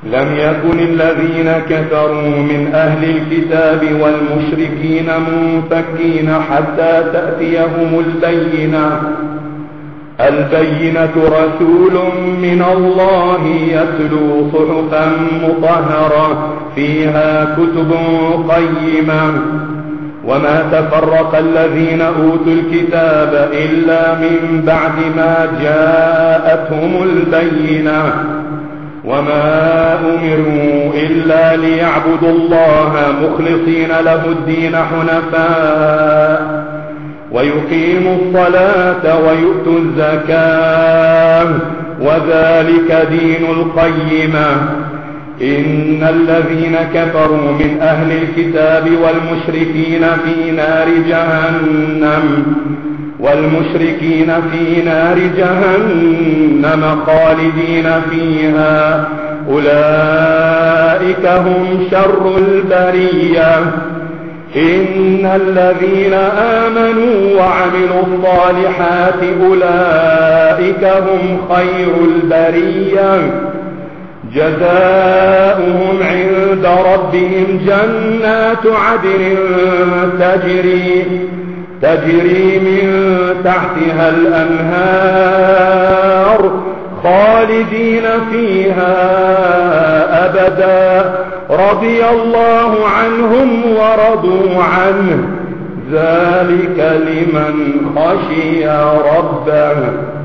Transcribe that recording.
لم يكن الذين كفروا من أهل الكتاب والمشركين منفكين حتى تأتيهم البينة رسول من الله يتلو صحفا مطهرة فيها كتب قيمة وما تفرق الذين أوتوا الكتاب إلا من بعد ما جاءتهم البينة وما أمروا إلا ليعبدوا الله مخلصين له الدين حنفاء ويقيموا الصلاة ويؤتوا الزكاة وذلك دين القيمة إن الذين كفروا من أهل الكتاب والمشركين في نار جهنم خالدين فيها أولئك هم شر البرية إن الذين آمنوا وعملوا الصالحات أولئك هم خير البرية جزاؤهم عند ربهم جنات عدن تجري من تحتها الأنهار خالدين فيها أبدا رضي الله عنهم ورضوا عنه ذلك لمن خشي ربه.